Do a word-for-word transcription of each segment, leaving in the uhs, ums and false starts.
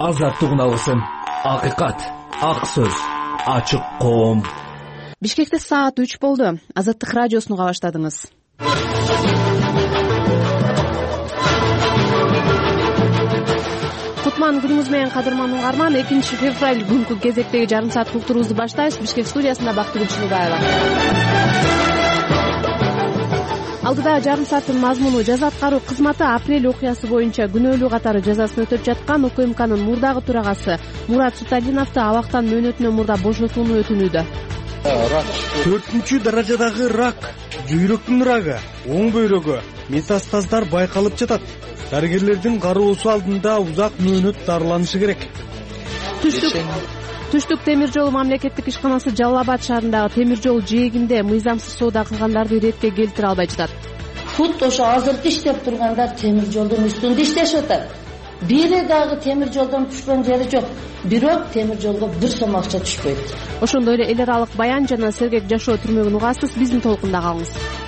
азаттык үналысын, акыйкат, ак сөз, ачык коом. Бишкекте саат үч болду. Азаттык радиосун уга баштадыңыз. Кутман күнүңүз менен кадырман угарман. экинчи февраль күнкү кезектеги жарым саат уктуруубузду баштайбыз. Бишкек студиясында Бактыгүл Чыныбаева. Алдыда жарым сааттын мазмуну: жаза аткаруу кызматы апрель окуясы боюнча күнөөлүү катары жазасын өтөп жаткан УКМКнын мурдагы төрагасы Мурат Суталиновду абактан мөөнөтүнөн мурда бошотууну өтүнүүдө. төртүнчү даражадагы рак, жүйрөктүн рагы, оң бөйрөгү, метастаздар байкалып жатат. Дарыгерлердин кароосу алдында узак мөөнөт дарыланышы керек. Түштүк темир жолу мамлекеттик ишканасы Жалал Абад шаарындагы темир жол жээгинде мыйзамсыз соода кылгандарды иретке келтире албай жатат. Фут ошо азыркы иштеп тургандар темир жолдун үстүндө иштешип атат. Бири дагы темир жолдон түшкөн жери жок. Бирок темир жолго бир сом акча түшпөйт. Ошондой эле эл аралык баян жана сергек жашоо түрмөгүн угасыз. Биздин толкунда калыңыз.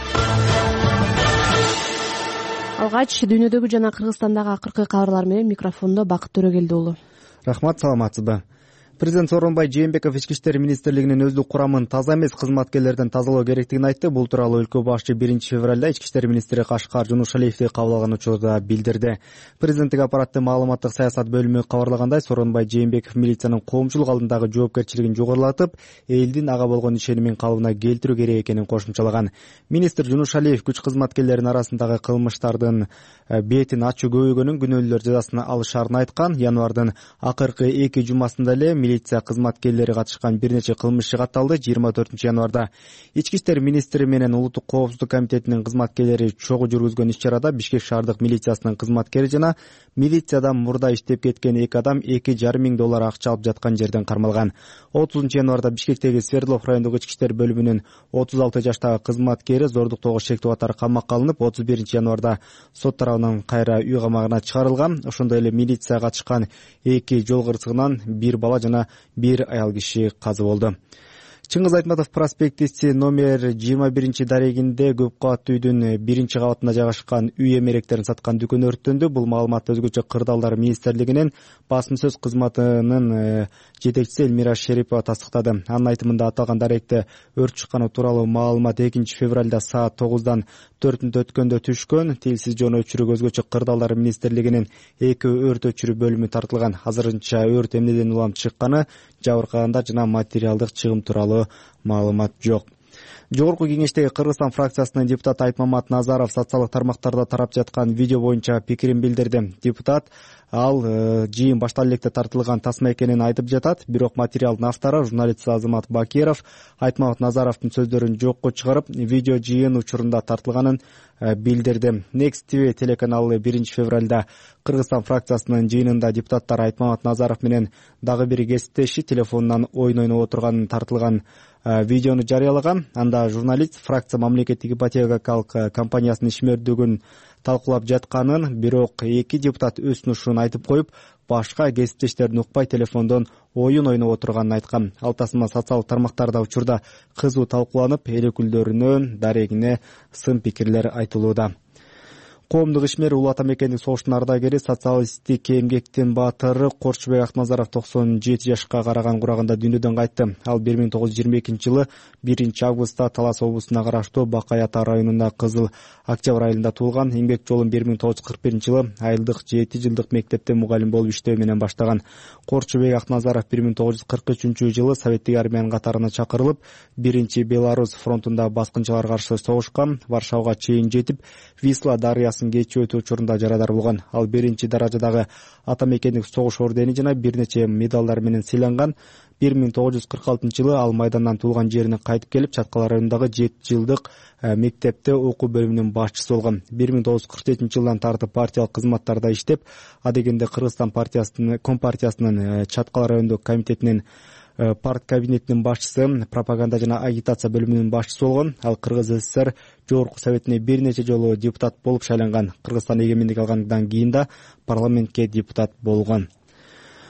Алгач дүйнөдөгү жана Кыргызстандагы акыркы кабарлар менен микрофондо Бакыт Төрөгелди уулу. Рахмат, саламатсызбы? Президент Сооронбай Жээнбеков Ички иштер министрлигинин өздүк курамын таза эмес кызматкерлерден тазалоо керектигин айтты. Бул тууралуу өлкө башчы биринчи февралда Ички иштер министри Кашкар Жунушалиевди кабыл алган учурда билдирди. Президенттик аппараттын маалыматтык саясат бөлүмү кабарлагандай, Сооронбай Жээнбеков милициянын коомчулук алдындагы жоопкерчилигин жогорулатып, элдин ага болгон ишенимин калыбына келтирүү керек экенин кошумчалаган. Министр Жунушалиев күч кызматкерлеринин арасындагы кылмыштардын бетин ачуу көбөйгөнүн, күнөөлүүлөр жазасын алышаарын айткан. Январдын акыркы эки жумасында эле милиция кызматкерлери катышкан бир нече кылмыш катталды. жыйырма төртүнчү январда Ички иштер министри менен Улуттук коопсуздук комитетинин кызматкерлери чогуу жүргүзгөн иш-чарада Бишкек шаардык милициясынын кызматкери жана милициядан мурда иштеп кеткен эки адам эки жарым миң доллар акча алып жаткан жерден кармалган. отузунчу январда Бишкектеги Свердлов райондук ички иштер бөлүмүнүн отуз алты жаштагы кызматкери зордуктоого шектүү катары камакка алынып, отуз биринчи январда сот тарабынан кайра үй камагына чыгарылган. Ошондой эле милиция катышкан эки жол кырсыгынан бир бала жана бир аял киши каза болду. Чыңгыз Айтматов проспектиси номер жыйырма биринчи дарегинде көп кабаттуу үйдүн биринчи кабатында жайгашкан үй эмеректерин саткан дүкөн өрттөндү. Бул маалыматты өзгөчө Кырдаалдар министрлигинин басым сөз кызматынын жетекчиси Элмира Шерипова тастыктады. Анын айтымында аталган даректе өрт чыкканы тууралуу маалымат экинчи февралда саат тогуздан төртүндө өткөндө түшкөн. Тилсиз жөн өчүрүүгө өзгөчө Кырдаалдар министрлигинин эки өрт өчүрүү бөлүмү тартылган. Азырынча өрт эмнеден улам чыкканы, жабыркагандар жана материалдык чыгым тууралуу маалымат жок. Жогорку кеңештеги Кыргызстан фракциясынын депутаты Айтмамат Назаров социалдык тармактарда тарап жаткан видео боюнча пикирин билдирди. Депутат ал жыйын башталып электе тартылган тасма экенин айтып жатат. Бирок материалдын автору журналист Азамат Бакиров Айтмамат Назаровдун сөздөрүн жокко чыгарып, видео жыйын учурунда тартылганын билдирди. Next ти ви телеканалы биринчи февралда Кыргызстан фракциясынын жыйынында депутаттар Айтмамат Назаров менен дагы бир кесиптеши телефонунан оюн ойноп отурганын тартылган видеону жарыялаган. Анда журналист фракция мамлекеттик ипотекалык компаниясынын ишмердүүлүгүн талкуулап жатканын, бирок эки депутат өз сунушун айтып коюп, башка кесиптештерин укпай телефондон оюн ойноп отурганын айткан. Ал тасма социалдык тармактарда учурда кызуу талкууланып, эл өкүлдөрүнүн дарегине сын пикирлер айтылууда. Коомдук ишмер Улуу Ата Мекендик согуштун ардагери, социалисттик эмгектин баатыры Корчубек Акназаров токсон жети жашка караган курагында дүйнөдөн кайтты. Ал бир миң тогуз жүз жыйырма экинчи жылы биринчи августта Талас облусуна караштуу Бакай Ата районунда Кызыл Октябрь айылында туулган. Эмгек жолун бир миң тогуз жүз кырк биринчи жылы айылдык жети жылдык мектепте мугалим болуп иштөө менен баштаган. Корчубек Акназаров бир миң тогуз жүз кырк үчүнчү жылы Советтик армиянын катарына чакырылып, биринчи Беларусь фронтунда баскынчыларга каршы согушкан. Варшавага чейин жетип, Висла дарыясын кечип өтүү учурунда жарадар болгон. Ал биринчи даражадагы Ата Мекендик согуш ордени жана бир нече медалдар менен сыйланган. бир миң тогуз жүз кырк алтынчы жылы ал майдандан туулган жерине кайтып келип, Чаткал районундагы жети жылдык мектепте окуу бөлүмүнүн башчысы болгон. бир миң тогуз жүз кырк жетинчи жылдан тартып партиялык кызматтарда иштеп, адегенде Кыргызстан партиясынын Компартиясынын Чаткал райондук комитетинин парт кабинетинин башчысы, пропаганда жана агитация бөлүмүнүн башчысы болгон. Ал Кыргыз СССР Жогорку Советине бир нече жолу депутат болуп шайланган. Кыргызстан эгемендик алгандан кийин да парламентке депутат болгон.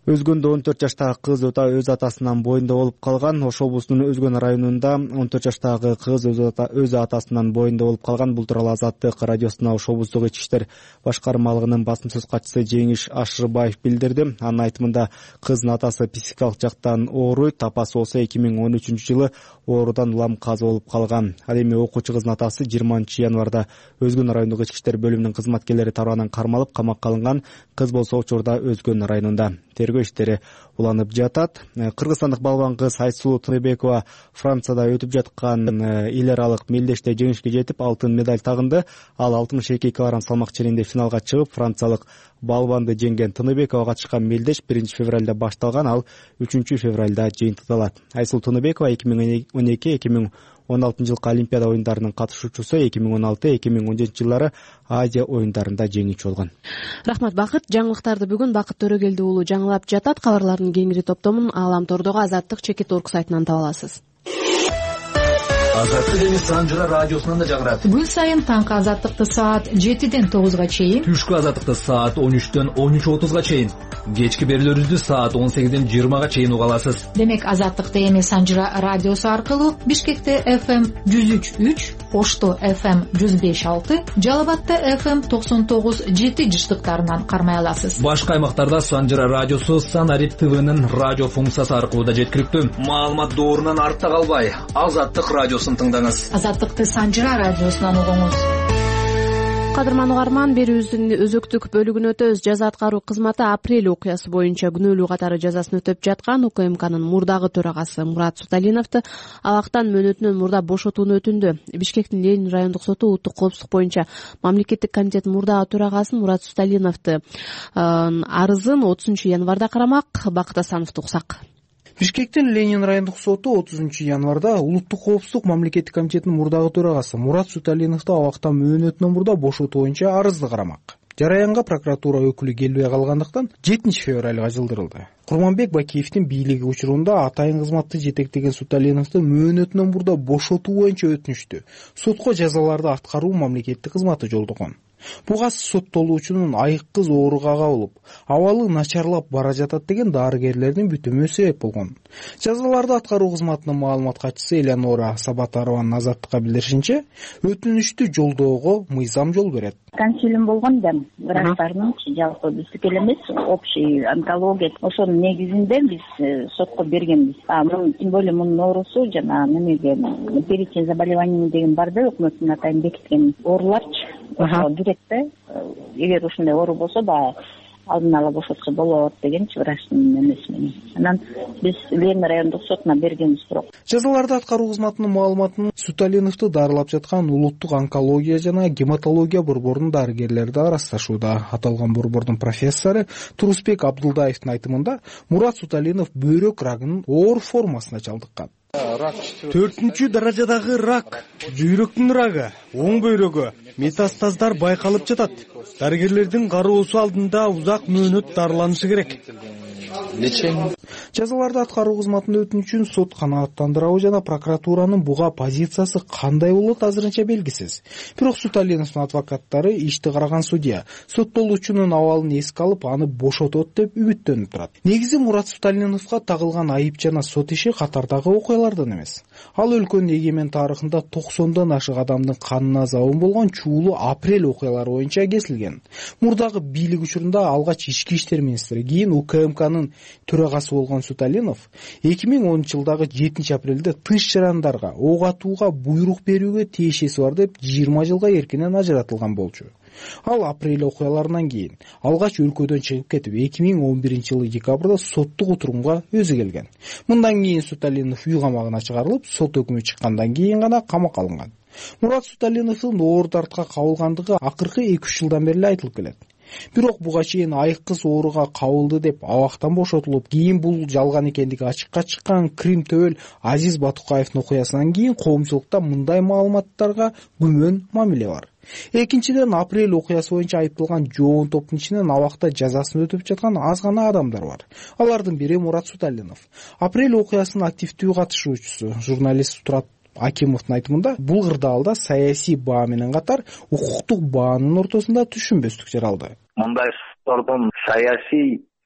Өзгөндө он төрт жаштагы кыз өз атасынын боюнда болуп калган. Ош облусунун Өзгөн районунда он төрт жаштагы кыз өз атасынын боюнда болуп калган. Бул тууралуу Азаттык радиосуна Ош облустук ички иштер башкармалыгынын басым сөз катчысы Жеңиш Ашырбаев билдирди. Анын айтымында кыздын атасы психикалык жактан ооруйт. Апасы болсо эки миң он үчүнчү жылы оорудан улам каза болуп калган. Ал эми окуучу кыздын атасы жыйырманчы январда Өзгөн райондук ички иштер бөлүмүнүн кызматкерлери тарабынан кармалып камакка алынган. Кыз болсо учурда Өзгөн районунда. Тергөө иштери уланып жатат. Кыргызстандык балбан кыз Айсулуу Тыныбекова Францияда өтүп жаткан эл аралык мелдеште жеңишке жетип алтын медаль тагынды. Ал алтымыш эки килограмм салмак ченинде финалга чыгып, франциялык балбанды жеңген. Тыныбекова катышкан мелдеш биринчи февралда башталган, ал үчүнчү февралда жыйынтыкталат. Айсулуу Тыныбекова эки миң он эки эки миң он алтынчы жылкы Олимпиада оюндарынын катышуучусу, эки миң он алты эки миң он жетинчи жылдары Азия оюндарында жеңүүчү болгон. Рахмат Бакыт. Жаңылыктарды бүгүн Бакыт Төрөгелди уулу жаңылап жатат. Кабарлардын кеңири топтомун Ааламтордогу Азаттык чекит орг сайтынан таба аласыз. Азаттык эми Санжыра радиосунан да жаңырат. Күн сайын таңкы Азаттыкты саат жетиден тогузга чейин, түшкү Азаттыкты саат он үчтөн он үч отузга чейин, кечки берүүлөрүбүздү саат он сегизден жыйырмага чейин уга аласыз. Демек Азаттыкты эми Санжыра радиосу аркылуу Бишкекте эф эм жүз үч үч, Ошто эф эм жүз беш алты, Жалал Абадта эф эм токсон тогуз жети жыштыктарынан кармай аласыз. Башка аймактарда Санжыра радиосу Санарип ТВнын радио функциясы аркылуу да жеткиликтүү. Маалымат доорунан артта калбай, Азаттык радиосун тыңдаңыз. Азаттыкты Санжыра радиосунан угуңуз. Кадырман угарман, берүүбүздүн өзөктүк бөлүгүнө өтөбүз. Жаза аткаруу кызматы апрель окуясы боюнча күнөөлүү катары жазасын өтөп жаткан УКМКнын мурдагы төрагасы Мурат Суталиновду абактан мөөнөтүнөн мурда бошотууну өтүндү. Бишкектин Ленин райондук соту улуттук коопсуздук боюнча мамлекеттик комитеттин мурдагы төрагасын Мурат Суталиновду арызын отузунчу январда карамак. Бакыт Асановду уксак. Бишкектин Ленин райондук соту отузунчу январда улуттук коопсуздук мамлекеттик комитетинин мурдагы төрагасы Мурат Суталиновду абактан мөөнөтүнөн мурда бошотуу боюнча арызды карамак. Жараянга прокуратура өкүлү келбей калгандыктан жетинчи февралга жылдырылды. Курманбек Бакиевдин бийлиги учурунда атайын кызматты жетектеген Суталиновду мөөнөтүнөн мурда бошотуу боюнча өтүнүштү сотко жазаларды аткаруу мамлекеттик кызматы жолдогон. Буга соттолуучунун айыккыз ооруга кабылып, абалы начарлап бара жатат деген дарыгерлердин бүтүмү себеп болгон. Жазаларды аткаруу кызматынын маалымат катчысы Элеонора Сабатарованын Азаттыкка билдиришинче, өтүнүштү жолдоого мыйзам жол берет. Консилиум болгон да, врачтардын жалпы биздики эле эмес, общий онкология. Ошонун негизинде биз сотко бергенбиз. А мун тем более мунун оорусу жана немеге перечень заболеваний деген бар да, өкмөттүн атайын бекиткен ооруларчы. Директе, эгер ушундай оору болсо да алдын ала бошотсо болот дегенчи врачтын эмеси менен. Анан биз Ленин райондук сотуна бергенбиз бирок. Жазаларды аткаруу кызматынын маалыматынан Суталиновду дарылап жаткан улуттук онкология жана гематология борборунун дарыгерлери да ырасташууда. Аталган борбордун профессору Турусбек Абдулдаевдин айтымында, Мурат Суталинов бөйрөк рагынын оор формасына чалдыккан. Төртүнчү даражадагы рак, жүйрөктүн рагы, оң бөйрөгү, метастаздар байкалып жатат. Дарыгерлердин кароосу алдында узак мөөнөт дарыланышы керек. Жазаларды аткаруу кызматында өтүнүчүн сот канааттандырабы жана прокуратуранын буга позициясы кандай болот азырынча белгисиз. Бирок Суталиновдун адвокаттары ишти караган судья соттолуучунун абалын эске алып, аны бошотот деп үмүттөнүп турат. Негизи Мурат Суталиновго тагылган айып жана сот иши катардагы окуялардан эмес. Ал өлкөнүн эгемен тарыхында токсондон ашык адамдын канына забын болгон чуулуу апрель окуялары боюнча кесилген. Мурдагы бийлик учурунда алгач ички иштер министри, кийин УКМКнын төрагасы болгон Суталинов эки миң онунчу жылдагы жетинчи апрелде тыш жарандарга ок атууга буйрук берүүгө тиешеси бар деп жыйырма жылга эркинен ажыратылган болчу. Ал апрель окуяларынан кийин алгач өлкөдөн чыгып кетип, эки миң он биринчи жылы декабрда соттук отурумга өзү келген. Мындан кийин Суталинов үй камагына чыгарылып, сот өкүмү чыккандан кийин гана камакка алынган. Мурат Суталиновдун оор дартка кабылгандыгы акыркы эки үч жылдан бери айтылып келет. Бирок буга чейин айыккыз ооруга кабылды деп абактан бошотулуп, кийин бул жалган экендиги ачыкка чыккан Крим Төбөл Азиз Батукаевдин окуясынан кийин коомчулукта мындай маалыматтарга күмөн мамиле бар. Экинчиден, апрель окуясы боюнча айыпталган жоон топтун ичинен абакта жазасын өтүп жаткан аз гана адамдар бар. Алардын бири Мурат Суталинов. Апрель окуясынын активдүү катышуучусу журналист Турат Акимовдун айтымында, бул кырдаалда саясий баа менен катар укуктук баанын ортосунда түшүнбөстүк жаралды. Мындай соттордун саясий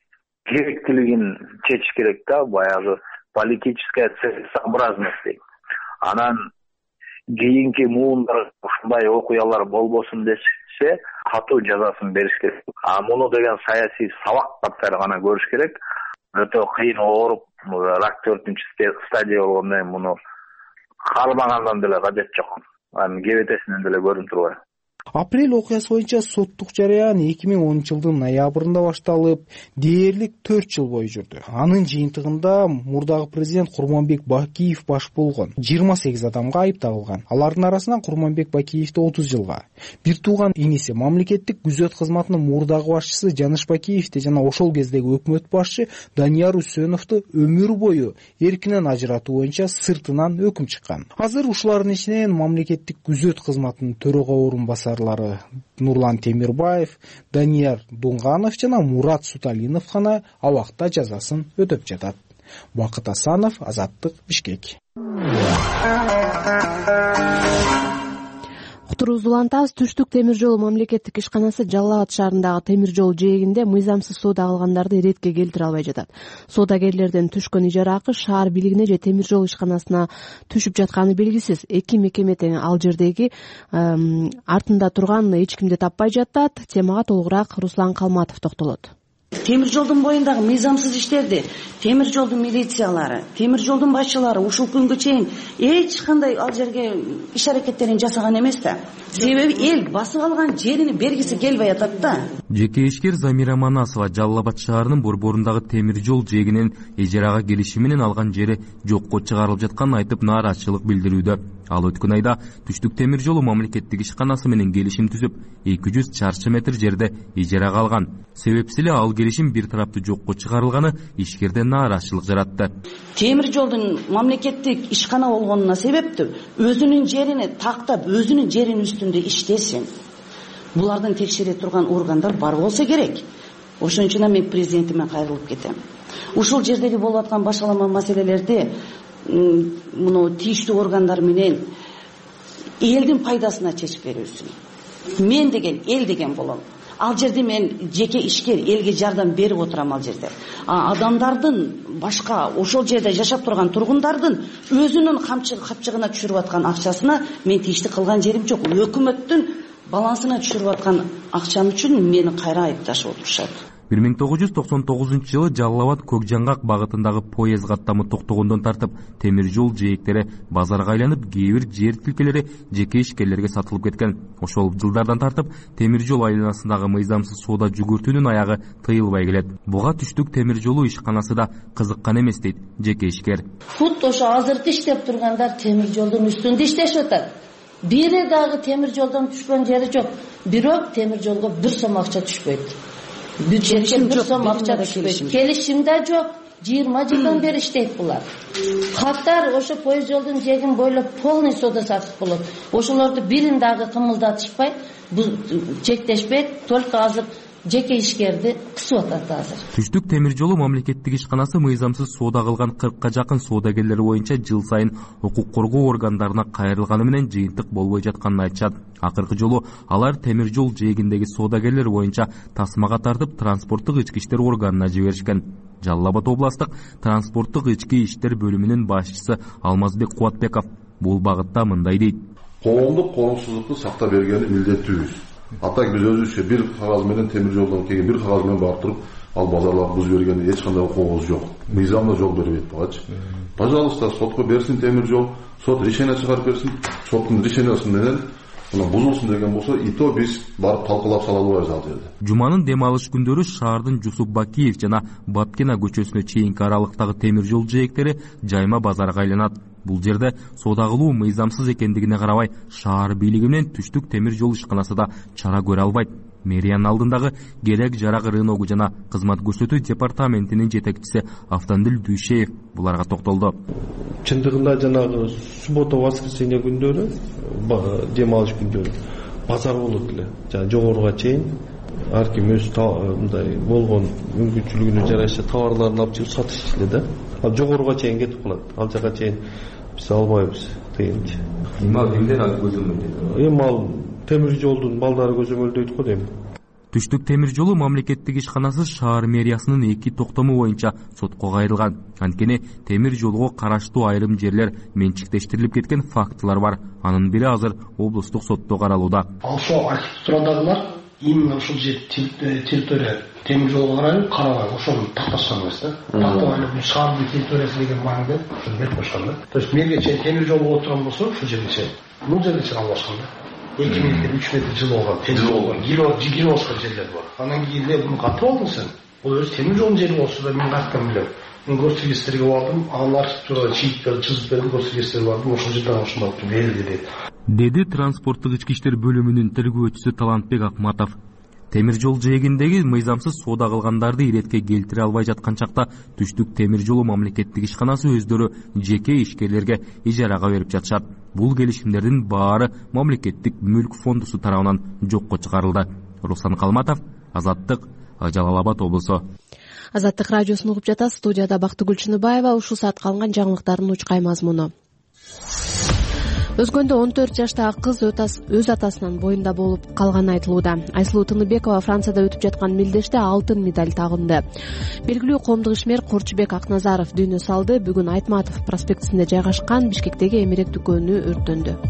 керектилигин чечиш керек да, баягы политическая целесообразность дейт. Анан кийинки муундар ушундай окуялар болбосун десе, катуу жазасын бериш керек. А муну деген саясий сабак катары гана көрүш керек. Өтө кыйын ооруп, рак төртүнчү стадия болгондон кийин муну кармагандан деле кажет жок. Анын кебетесинен деле көрүнүп турбайбы. Апрель окуясы боюнча соттук жарыян эки миң онунчу жылдын ноябрында башталып, дээрлик төрт жыл бою жүрдү. Анын жыйынтыгында мурдагы президент Курманбек Бакиев баш болгон жыйырма сегиз адамга айып тагылган. Алардын арасынан Курманбек Бакиевди отуз жылга, бир тууган иниси мамлекеттик күзөт кызматынын мурдагы башчысы Жаныш Бакиевди жана ошол кездеги өкмөт башчы Данияр Үсөновду өмүр бою эркинен ажыратуу боюнча сыртынан өкүм чыккан. Азыр ушулардын ичинен мамлекеттик күзөт кызматынын төрага орун басар Нурлан Темирбаев, Данияр Дунганов жана Мурат Суталинов гана абакта жазасын өтөп жатат. Бакыт Асанов, Азаттык, Бишкек. Уктурубузду улантабыз. Түштүк темир жолу мамлекеттик ишканасы Жалал Абад шаарындагы темир жол жээгинде мыйзамсыз соода кылгандарды иретке келтире албай жатат. Соодагерлерден түшкөн ижара акы шаар бийлигине же темир жол ишканасына түшүп жатканы белгисиз. Эки мекеме тең ал жердеги артында турган эч кимди таппай жатат. Темага толугураак Руслан Калматов токтолот. Темир жолдун боюндагы мыйзамсыз иштерди темир жолдун милициялары, темир жолдун башчылары ушул күнгө чейин эч кандай ал жерге иш аракеттерин жасаган эмес да. Себеби эл басып алган жерини бергиси келбей атат да. Жеке ишкер Замира Манасова Жалал Абад шаарынын борборундагы темир жол жээгинен ижарага келиши менен алган жери жокко чыгарылып жатканын айтып нааразычылык билдирүүдө. Ал өткөн айда Түштүк темир жолу мамлекеттик ишканасы менен келишим түзүп, эки жүз чарчы метр жерде ижарага алган. Себепсиз ал келишим бир тараптуу жокко чыгарылганы ишкерде нааразычылык жаратты. Темир жолдун мамлекеттик ишкана болгонуна себептүү өзүнүн жерини тактап, өзүнүн жеринин үстүндө иштесин. Булардын текшере турган органдар бар болсо керек. Ошон үчүн мен президентиме кайрылып кетем. Ушул жердеги болуп аткан башалама маселелерди муну тийиштүү органдар менен элдин пайдасына чечип берүүсүн. Мен деген эл деген болом. Ал жерде мен жеке ишкер элге жардам берип отурам ал жерде. А адамдардын башка ошол жерде жашап турган тургундардын өзүнүн капчыгына түшүрүп аткан акчасына мен тийиштик кылган жерим жок. Өкмөттүн балансына түшүрүп аткан акчам үчүн мени кайра айыпташып отурушат. бир миң тогуз жүз токсон тогузунчу жылы Жалал Абад Көк Жаңгак багытындагы поезд каттамы токтогондон тартып темир жол жээктери базарга айланып, кээ бир жер тилкелери жеке ишкерлерге сатылып кеткен. Ошол жылдардан тартып темир жол айланасындагы мыйзамсыз соода жүгүртүүнүн аягы тыйылбай келет. Буга Түштүк темир жолу ишканасы да кызыккан эмес дейт жеке ишкер. Фут ошо азыркы иштеп тургандар темир жолдун үстүндө иштешип атат. Бири дагы темир жолдон түшкөн жери жок. Бирок темир жолго бир сом акча түшпөйт. Бюджетке бир сом акча түшпөйт. Келишим да жок. жыйырма жылдан бери иштейт булар. Каттар ошо поезд жолдун жээгин бойлоп полный соода сатып болот. Ошолорду бирин дагы кымылдатышпай, чектешпейт, только азыр жеке ишкерди кысып атат азыр. Түштүк темир жолу мамлекеттик ишканасы мыйзамсыз соода кылган кыркка жакын соодагерлер боюнча жыл сайын укук коргоо органдарына кайрылганы менен жыйынтык болбой жатканын айтышат. Акыркы жолу алар темир жол жээгиндеги соодагерлер боюнча тасмага тартып транспорттук ички иштер органына жиберишкен. Жалал Абад областык транспорттук ички иштер бөлүмүнүн башчысы Алмазбек Кубатбеков бул багытта мындай дейт. Коомдук коопсуздукту сактап бергени милдеттүүбүз. Атак биз өзүбүзчө бир кагаз менен темир жолдон келген бир кагаз менен барып туруп, ал базарларды бузуп бергенде эч кандай укугубуз жок. Мыйзамда жол бербейт багачы. Пожалуйста, сотко берсин темир жол, сот решение чыгарып берсин, соттун решениясы менен мына бузулсун деген болсо, и то биз барып талкуулап сала албайбыз ал жерде. Жуманын дем алыш күндөрү шаардын Жусуп Бакиев жана Бабкина көчөсүнө чейинки аралыктагы темир жол жээктери жайма базарга айланат. Бул жерде соода кылуу мыйзамсыз экендигине карабай, шаар бийлиги менен Түштүк темир жол ишканасы да чара көрө албайт. Мэриянын алдындагы Керек жарак рыногу жана кызмат көрсөтүү департаментинин жетекчиси Автандил Дүйшеев буларга токтолду. Чындыгында жанагы суббота, воскресенье күндөрү, дем алыш күндөрү базар болот эле. Жана жогоруга чейин ар ким өз мындай болгон мүмкүнчүлүгүнө жараша товарларын алып чыгып сатыш эле да. Ал жогоруга чейин кетип калат. Ал жака чейин биз албайбыз тыйынчы. Мал кимдер ал көзөмөлдөйт? Эми ал темир жолдун балдары көзөмөлдөйт го дейм. Түштүк темир жолу мамлекеттик ишканасы шаар мэриясынын эки токтому боюнча сотко кайрылган. Анткени темир жолго караштуу айрым жерлер менчиктештирилип кеткен фактылар бар. Анын бири азыр облустук сотто каралууда. Ошол архитектурадагылар именно ушул жер территория темир жолго карайлып карабай ошону такташкан эмес да. Тактабай шаардын территориясы деген мааниде ушуну берип койшкан да. То есть мэрге чейин темир жол болуп турган болсо ушул жерге чейин бул жерге чейин албашкан да. эки метр үч метр жылы болгон темир жол болгон кило башка жерлер бар. Анан кийин муну катып алдың сен. Бул өзү темир жолдун жери болсо да мен каттан билем. Мен көрсөтүштөргө бардым, алар тура чийип чызып берди, көрсөтүштөргө бардым, ошол жерден ушундай берилди дейт. Деди транспорттук ички иштер бөлүмүнүн тергөөчүсү Талантбек Акматов. Темир жол жээгиндеги мыйзамсыз соода кылгандарды иретке келтире албай жаткан чакта Түштүк темир жолу мамлекеттик ишканасы өздөрү жеке ишкерлерге ижарага берип жатышат. Бул келишимдердин баары мамлекеттик мүлк фондусу тарабынан жокко чыгарылды. Руслан Калматов, Азаттык, Жалал Абад облусу. Азаттык радиосун угуп жатасыз. Студияда Бактыгүл Чыныбаева. Ушул саатка алынган жаңылыктардын учкай мазмуну. Өзгөндө он төрт жаштагы кыз өз атасынын боюнда болуп калганы айтылууда. Айсылуу Тыныбекова Францияда өтүп жаткан мелдеште алтын медаль тагынды. Белгилүү коомдук ишмер Корчубек Акназаров дүйнө салды. Бүгүн Айтматов проспектисинде жайгашкан Бишкектеги эмерек дүкөнү өрттөндү.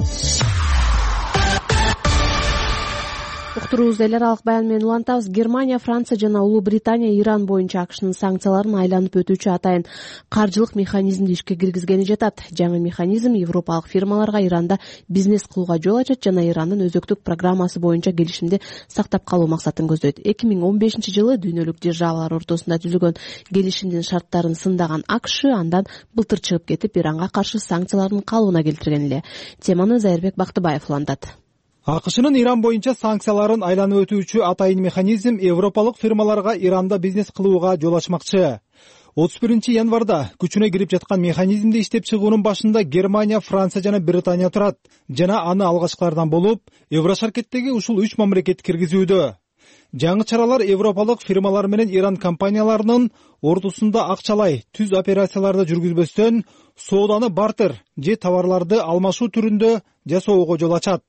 Уктуруубузду эл аралык баян менен улантабыз. Германия, Франция жана Улуу Британия Иран боюнча АКШнын санкцияларын айланып өтүүчү атайын каржылык механизмди ишке киргизгени жатат. Жаңы механизм европалык фирмаларга Иранда бизнес кылууга жол ачат жана Ирандын өзөктүк программасы боюнча келишимди сактап калуу максатын көздөйт. эки миң он бешинчи жылы дүйнөлүк державалар ортосунда түзүлгөн келишимдин шарттарын сындаган АКШ андан былтыр чыгып кетип, Иранга каршы санкциялардын калыбына келтирген эле. Теманы Зайырбек Бактыбаев улантат. АКШнын Иран боюнча санкцияларын айланып өтүүчү атайын механизм европалык фирмаларга Иранда бизнес кылууга жол ачмакчы. отуз биринчи январда күчүнө кирип жаткан механизмди иштеп чыгуунун башында Германия, Франция жана Британия турат. Жана аны алгачкылардан болуп, Еврошаркеттеги ушул үч мамлекет киргизүүдө. Жаңы чаралар европалык фирмалар менен Иран компанияларынын ортосунда акчалай түз операцияларды жүргүзбөстөн сооданы бартер же товарларды алмашуу түрүндө жасоого жол ачат.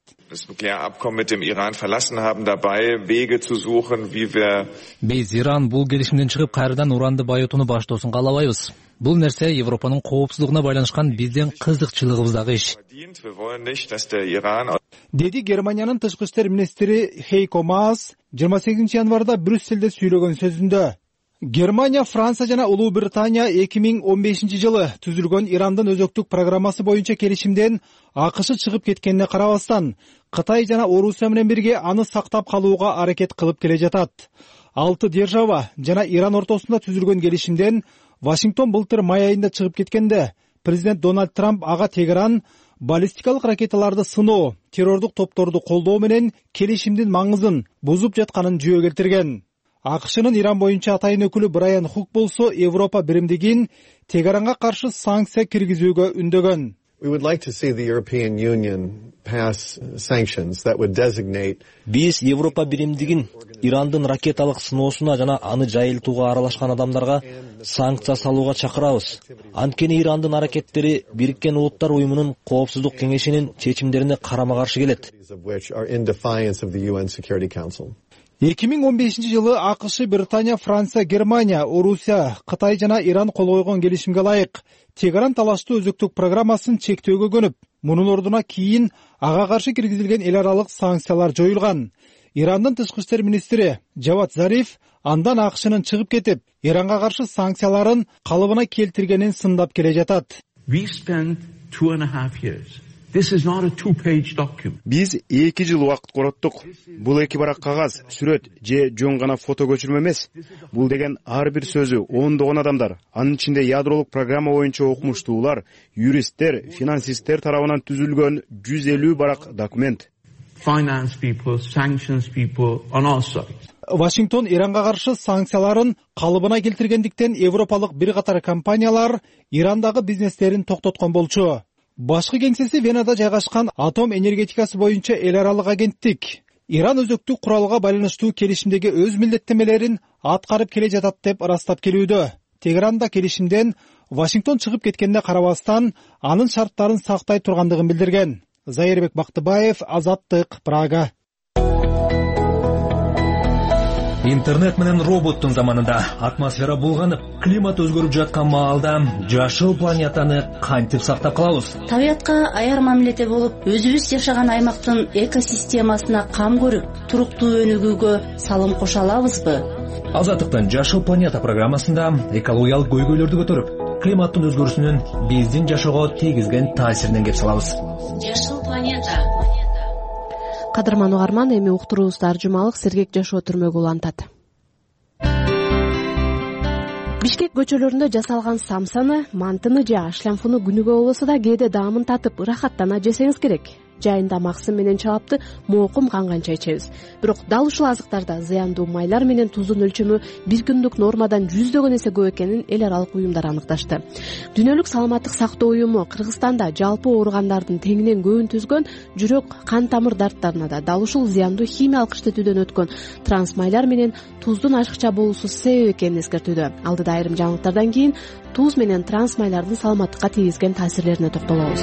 Биз Иран бул келишимден чыгып кайрадан уранды байытууну баштоосун каалабайбыз. Бул нерсе Европанын коопсуздугуна байланышкан биздин кызыкчылыгыбыздагы иш. Деди Германиянын тышкы иштер министри Хейко Маас жыйырма сегизинчи январда Брюсселде сүйлөгөн сөзүндө Германия, Франция жана Улуу Британия эки миң он бешинчи жылы түзүлгөн Ирандын өзөктүк программасы боюнча келишимден АКШ чыгып кеткенине карабастан, Кытай жана Орусия менен бирге аны сактап калууга аракет кылып келе жатат. Алты держава жана Иран ортосунда түзүлгөн келишимден Вашингтон былтыр май айында чыгып кеткенде, президент Дональд Трамп ага Тегеран баллистикалык ракеталарды сыноо, террордук топторду колдоо менен келишимдин маңызын бузуп жатканын жөө келтирген. АКШнын Иран боюнча атайын өкүлү Брайан Хук болсо Европа биримдигин Тегеранга каршы санкция киргизүүгө үндөгөн. Биз Европа биримдигин Ирандын ракеталык сыноосуна жана аны жайылтууга аралашкан адамдарга санкция салууга чакырабыз. Анткени Ирандын аракеттери Бириккен Улуттар уюмунун Коопсуздук кеңешинин чечимдерине карама-каршы келет. эки миң он бешинчи жылы АКШ, Британия, Франция, Германия, Орусия, Кытай жана Иран кол койгон келишимге ылайык Тегеран талаштуу өзөктүк программасын чектөөгө көнүп, мунун ордуна кийин ага каршы киргизилген эл аралык санкциялар жоюлган. Ирандын тышкы иштер министри Жавад Зариф андан АКШнын чыгып кетип, Иранга каршы санкцияларын калыбына келтиргенин сындап келе жатат. Биз эки жыл убакыт короттук. Бул эки барак кагаз, сүрөт же жөн гана фото көчүрмө эмес. Бул деген ар бир сөзү ондогон адамдар, анын ичинде ядролук программа боюнча окумуштуулар, юристтер, финансисттер тарабынан түзүлгөн жүз элүү барак документ. Вашингтон Иранга каршы санкцияларын калыбына келтиргендиктен европалык бир катар компаниялар Ирандагы бизнестерин токтоткон болчу. Башкы кеңсеси Венада жайгашкан атом энергетикасы боюнча эл аралык агенттик Иран өзөктүк куралга байланыштуу келишимдеги өз милдеттемелерин аткарып келе жатат деп ырастап келүүдө. Тегеранда келишимден Вашингтон чыгып кеткенине карабастан, анын шарттарын сактай тургандыгын билдирген. Зайырбек Бактыбаев, Азаттык, Прага. Интернет менен роботтун заманында атмосфера булганып, климат өзгөрүп жаткан маалда жашыл планетаны кантип сактап калабыз? Табиятка аяр мамиледе болуп, өзүбүз жашаган аймактын экосистемасына кам көрүп, туруктуу өнүгүүгө салым кошо алабызбы? Азаттыктын Жашыл планета программасында экологиялык көйгөйлөрдү көтөрүп, климаттын өзгөрүүсүнүн биздин жашоого тийгизген таасиринен кеп салабыз. Жашыл планета. Кадырман угарман, эми уктуруубузду Аржумалык Сергек Жашоо түрмөгү улантат. Бишкек көчөлөрүндө жасалган самсаны, мантыны же ашлямфуну күнүгө болбосо да кээде даамын татып, ырахаттана жесеңиз керек. Жайында максым менен чалапты моокум канганча ичебиз. Бирок дал ушул азыктарда зыяндуу майлар менен туздун өлчөмү бир күндүк нормадан жүздөгөн эсе көп экенин эл аралык уюмдар аныкташты. Дүйнөлүк саламаттык сактоо уюму Кыргызстанда жалпы ооругандардын теңинен көбүн түзгөн жүрөк, кан тамыр дарттарына да дал ушул зыяндуу химиялык иштетүүдөн өткөн транс майлар менен туздун ашыкча болуусу себеп экенин эскертүүдө. Алдыда айрым жаңылыктардан кийин туз менен транс майлардын саламаттыкка тийгизген таасирлерине токтолобуз.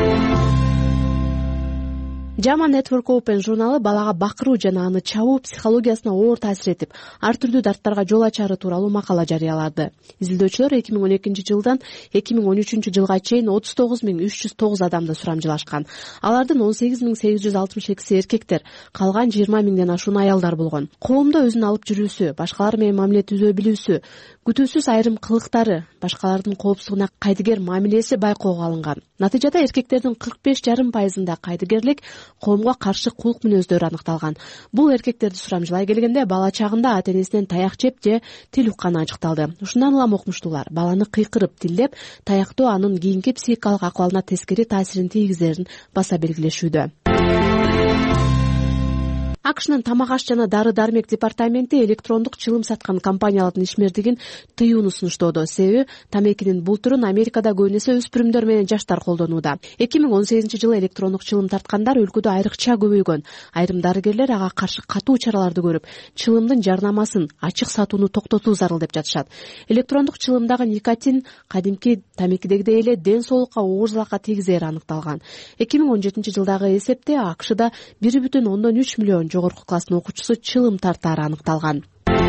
Jama Network Open журналы балага бакыруу жана аны чабуу психологиясына оор таасир этип, ар түрдүү дарттарга жол ачары тууралуу макала жарыялады. Изилдөөчүлөр эки миң он экинчи жылдан эки миң он үчүнчү жылга чейин отуз тогуз миң үч жүз тогуз адамды сурамжылашкан. Алардын он сегиз миң сегиз жүз алтымыш экиси эркектер, калган жыйырма миңден ашуун аялдар болгон. Коомдо өзүн алып жүрүүсү, башкалар менен мамиле түзө билүүсү, күтүүсүз айрым кылыктары, башкалардын коопсуздугуна кайдыгер мамилеси байкоого алынган. Натыйжада эркектердин кырк беш жарым пайызында кайдыгерлик, коомго каршы кулк мүнөздөр аныкталган. Бул эркектерди сурамжылай келгенде бала чагында ата-энесинен таяк жеп же тил укканы ачыкталды. Ушундан улам окумуштуулар баланы кыйкырып, тилдеп, таяктоо анын кийинки психикалык акыбалына тескери таасирин тийгизерин баса белгилешүүдө. АКШнын тамак аш жана дары дармек департаменти электрондук чылым саткан компаниялардын ишмердигин тыюуну сунуштоодо. Себеби тамекинин бул түрүн Америкада көбүн эсе өспүрүмдөр менен жаштар колдонууда. эки миң он сегизинчи жылы электрондук чылым тарткандар өлкөдө айрыкча көбөйгөн. Айрым дарыгерлер ага каршы катуу чараларды көрүп, чылымдын жарнамасын, ачык сатууну токтотуу зарыл деп жатышат. Электрондук чылымдагы никотин кадимки тамекидегидей эле ден соолукка оор залалга тийгизери аныкталган. эки миң он жетинчи жылдагы эсепте АКШда бир бүтүн ондон үч миллион жогорку класстын окуучусу чылым тартаары аныкталган.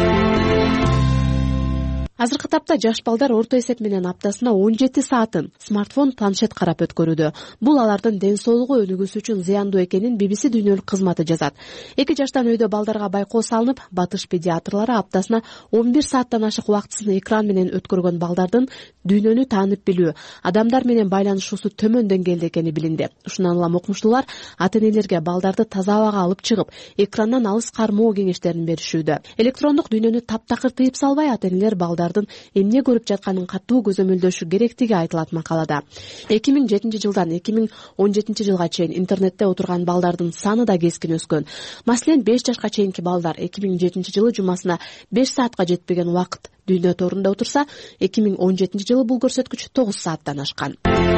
Азыркы тапта жаш балдар орто эсеп менен аптасына он жети саатын смартфон, планшет карап өткөрүүдө. Бул алардын ден соолугу, өнүгүүсү үчүн зыяндуу экенин би би си дүйнөлүк кызматы жазат. эки жаштан өйдө балдарга байкоо салынып, батыш педиатрлары аптасына он бир сааттан ашык убактысын экран менен өткөргөн балдардын дүйнөнү таанып билүү, адамдар менен байланышуусу төмөн деңгээлде экени билинди. Ушундан улам окумуштуулар ата-энелерге балдарды таза абага алып чыгып, экрандан алыс кармоо кеңештерин беришүүдө. Электрондук дүйнөнү таптакыр тыйып салбай, ата-энелер балдар эмне көрүп жатканын катуу көзөмөлдөшү керектиги айтылат макалада. эки миң жетинчи жылдан эки миң он жетинчи жылга чейин интернетте отурган балдардын саны да кескин өскөн. Маселен, беш жашка чейинки балдар эки миң жетинчи жылы жумасына беш саатка жетпеген убакыт дүйнө торунда отурса, эки миң он жетинчи жылы бул көрсөткүч тогуз сааттан ашкан.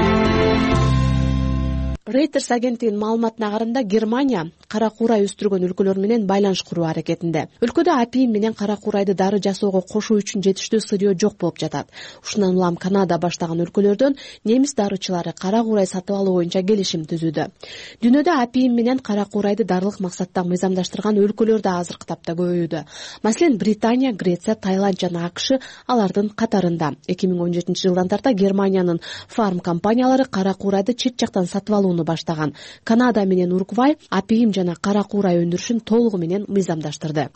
Reuters агенттигинин маалыматына караганда, Германия кара куурай өстүргөн өлкөлөр менен байланыш куруу аракетинде. Өлкөдө апиим менен кара куурайды дары жасоого кошуу үчүн жетиштүү сырьё жок болуп жатат. Ушундан улам Канада баштаган өлкөлөрдөн немис дарычылары кара куурай сатып алуу боюнча келишим түзүүдө. Дүйнөдө апиим менен кара куурайды дарылык максатта мыйзамдаштырган өлкөлөр да азыркы тапта көбөйүүдө. Маселен, Британия, Греция, Таиланд жана АКШ алардын катарында. эки миң он жетинчи жылдан тарта Германиянын фарм компаниялары кара куурайды чет жактан сатып алуу баштаган. Канада менен Уругвай апиим жана кара куурай өндүрүшүн толугу менен мыйзамдаштырды.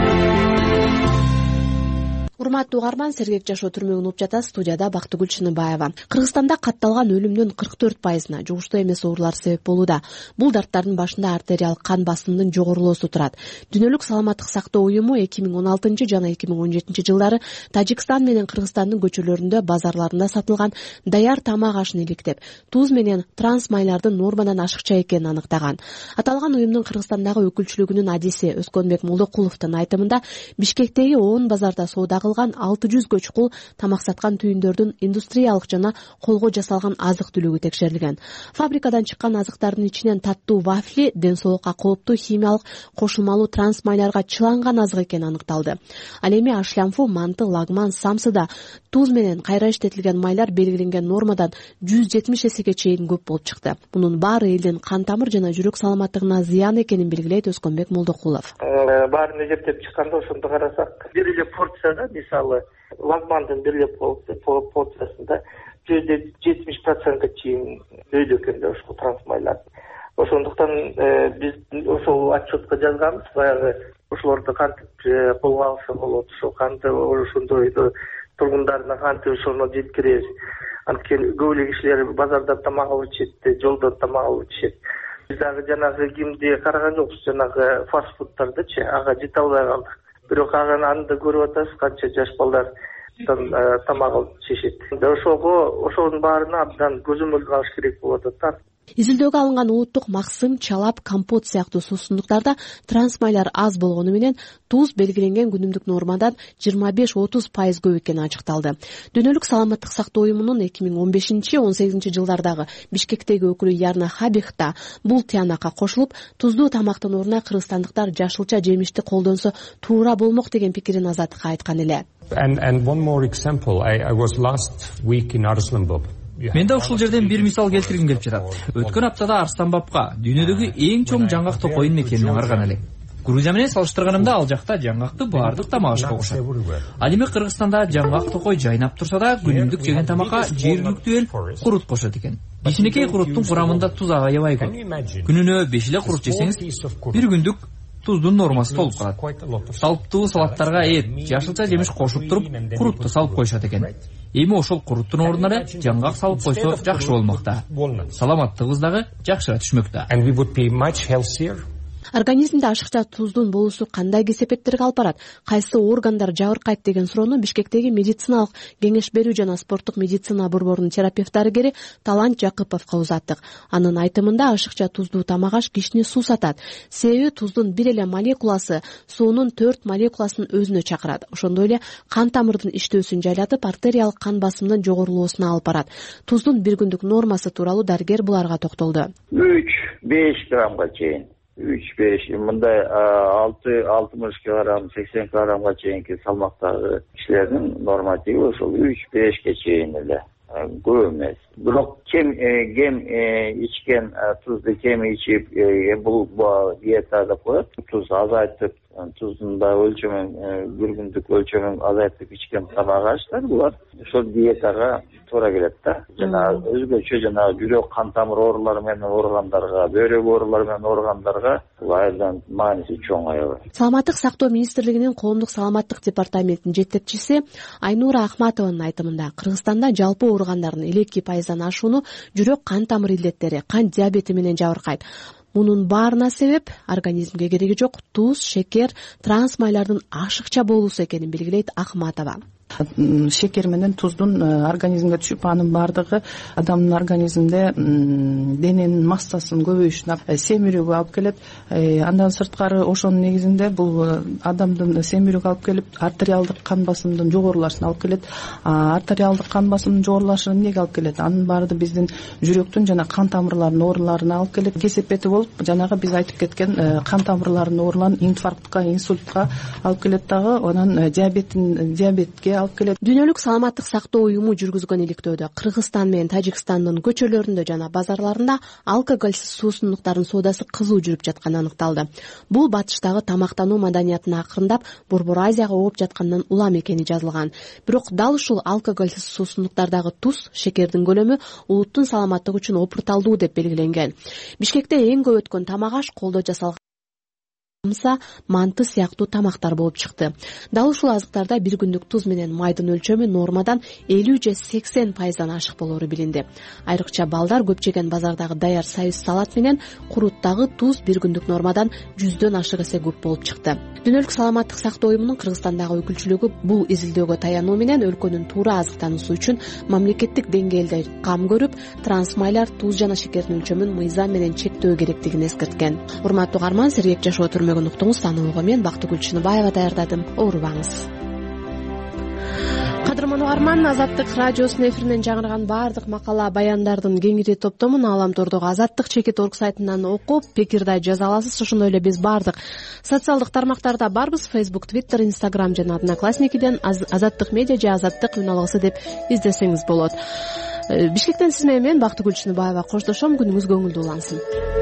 Урматтуу угарман, Сергек Жашоо түрмөгүн угуп жатасыз. Студияда Бактыгүл Чыныбаева. Кыргызстанда катталган өлүмдүн кырк төрт пайызына жугуштуу эмес оорулар себеп болууда. Бул дарттардын башында артериалык кан басымынын жогорулоосу турат. Дүйнөлүк саламаттык сактоо уюму эки миң он алтынчы жана эки миң он жетинчи жылдары Тажикстан менен Кыргызстандын көчөлөрүндө, базарларында сатылган даяр тамак ашын иликтеп, туз менен транс майлардын нормадан ашыкча экенин аныктаган. Аталган уюмдун Кыргызстандагы өкүлчүлүгүнүн адиси Өскөнбек Молдокуловдун айтымында, Бишкектеги он базарда соода кылган алты жүзгө чукул тамак саткан түйүндөрдүн индустриялык жана колго жасалган азык түлүгү текшерилген. Фабрикадан чыккан азыктардын ичинен таттуу вафли ден соолукка кооптуу химиялык кошулмалуу трансмайларга чыланган азык экени аныкталды. Ал эми ашлямфу, манты, лагман, самсыда туз менен кайра иштетилген майлар белгиленген нормадан жүз жетимиш эсеге чейин көп болуп чыкты. Мунун баары элдин кан тамыр жана жүрөк саламаттыгына зыян экенин белгилейт Өскөнбек Молдокулов. Баарын эсептеп чыкканда ошондо карасак, бир эле порцияда, мисалы, лагмандын бир эле порциясында жүз жетимиш процентке чейин өйдө экен да ошол трансмайлар. Ошондуктан биз ошол отчетко жазганбыз, баягы ошолорду кантип колго алса болот, ошол кантип ошондой тургундарына кантип ошону жеткиребиз. Анткени көп эле кишилер базарда тамак алып ичет, жолдо тамак алып ичет. Биз дагы жанагы кимди караган жокпуз, жанагы фастфудтардычы, ага жете албай калдык. Бирок аны да көрүп атабыз, канча жаш балдар тамак алып ичишет. Ошого ошонун баарына абдан көзөмөл алыш керек болуп атат. Изилдөөгө алынган улуттук максым, чалап, компот сыяктуу суусундуктарда трансмайлар аз болгону менен туз белгиленген күнүмдүк нормадан жыйырма беш отуз пайыз көп экени ачыкталды. Дүйнөлүк саламаттык сактоо уюмунун эки миң он бешинчи он сегизинчи жылдардагы Бишкектеги өкүлү Ярна Хабихта бул тыянакка кошулуп, туздуу тамактын ордуна кыргызстандыктар жашылча жемишти колдонсо туура болмок деген пикирин Азаттыкка айткан эле. Мен да ушул жерден бир мисал келтиргим келип жатат. Өткөн аптада Арстанбабка дүйнөдөгү эң чоң жаңгак токойун мекенине барган элем. Грузия менен салыштырганымда ал жакта жаңгакты баардык тамак ашка кошот. Ал эми Кыргызстанда жаңгак токой жайнап турса да, күнүмдүк жеген тамакка жергиликтүү эл курут кошот экен. Кичинекей куруттун курамында туз аябай көп. Күнүнө беш эле курут жесеңиз, бир күндүк туздун нормасы толуп калат. Салыптуу салаттарга эт, жашылча жемиш кошуп туруп, курутты салып коюшат экен. Эми ошол куруттун ордуна жаңгак салып койсо жакшы болмокта. Саламаттыгыбыз дагы жакшыра түшмөктө. Организмде ашыкча туздун болуусу кандай кесепеттерге алып барат? Кайсы органдар жабыркайт деген суроону Бишкектеги медициналык кеңеш берүү жана спорттук медицина борборунун терапевт дарыгери Талант Жакыповго узаттык. Анын айтымында ашыкча туздуу тамак аш кишини суусатат. Себеби туздун бир эле молекуласы суунун төрт молекуласын өзүнө чакырат. Ошондой эле кан тамырдын иштөөсүн жайлатып, артериялык кан басымдын жогорулоосуна алып барат. Туздун бир күндүк нормасы тууралуу дарыгер буларга токтолду. үч беш граммга чейин. үч беш мындай алты алтымыш килограмм сексен килограммга чейинки салмактагы кишилердин нормативи ошол үч бешке чейин эле, көп эмес. Бирок кем кем ичкен тузду кем ичип бул диета деп коет. Туз азайтып, туздун да өлчөмүн, бир күндүк өлчөмүн азайтып ичкен тамак аштар булар ошол диетага туура келет да. Жана өзгөчө жана жүрөк кан тамыр оорулары менен ооругандарга, бөйрөк оорулары менен ооругандарга бул айдан мааниси чоң аябай. Саламаттык сактоо министрлигинин коомдук саламаттык департаментинин жетекчиси Айнура Ахматованын айтымында Кыргызстанда жалпы ооругандардын элүү эки пайыздан ашууну жүрөк кан тамыр илдеттери, кан диабети менен жабыркайт. Мунун баарына себеп организмге кереги жок туз, шекер, трансмайлардын ашыкча болуусу экенин белгилейт Ахматова. Шекер менен туздун организмге түшүп, анын баардыгы адамдын организминде дененин массасынын көбөйүшүнө, семирүүгө алып келет. Андан сырткары ошонун негизинде бул адамдын семирүүгө алып келип, артериалдык кан басымдын жогорулашына алып келет. Артериалдык кан басымдын жогорулашы эмнеге алып келет? Анын баары биздин жүрөктүн жана кан тамырларынын ооруларына алып келет. Кесепети болуп, жанагы биз айтып кеткен кан тамырларынын ооруларын инфарктка, инсультка алып келет дагы, анан диабеттин диабетке алып келет. Дүйнөлүк саламаттык сактоо уюму жүргүзгөн иликтөөдө Кыргызстан менен Тажикстандын көчөлөрүндө жана базарларында алкоголсиз суусундуктардын соодасы кызуу жүрүп жатканы аныкталды. Бул батыштагы тамактануу маданиятын акырындап Борбор Азияга ооп жаткандан улам экени жазылган. Бирок дал ушул алкоголсиз суусундуктардагы туз, шекердин көлөмү улуттун саламаттыгы үчүн опурталдуу деп белгиленген. Бишкекте эң көп өткөн тамак аш колдо жасалган самса, манты сыяктуу тамактар болуп чыкты. Дал ушул азыктарда бир күндүк туз менен майдын өлчөмү нормадан элүү же сексен пайыздан ашык болору билинди. Айрыкча балдар көп жеген базардагы даяр сайыз салат менен куруттагы туз бир күндүк нормадан жүздөн ашык эсе көп болуп чыкты. Дүйнөлүк саламаттык сактоо уюмунун Кыргызстандагы өкүлчүлүгү бул изилдөөгө таянуу менен өлкөнүн туура азыктануусу үчүн мамлекеттик деңгээлде кам көрүп, трансмайлар, туз жана шекердин өлчөмүн мыйзам менен чектөө керектигин эскерткен. Урматтуу угарман, сергек жашоо түрмөгүн уктуңуз. Таанууга мен Бактыгүл Чыныбаева даярдадым. Оорубаңыз. кадырман угарман, Азаттык радиосунун эфиринен жаңырган баардык макала баяндардын кеңири топтомун Ааламтордогу Азаттык чекит орг сайтынан окуп, пикирди жаза аласыз. Ошондой эле биз баардык социалдык тармактарда барбыз. Facebook, Twitter, Instagram жана Одноклассникиден Азаттык медиа же Азаттык үн алгысы деп издесеңиз болот. Бишкектен сиз менен мен Бактыгүл Чыныбаева коштошом. Күнүңүз көңүлдүү улансын.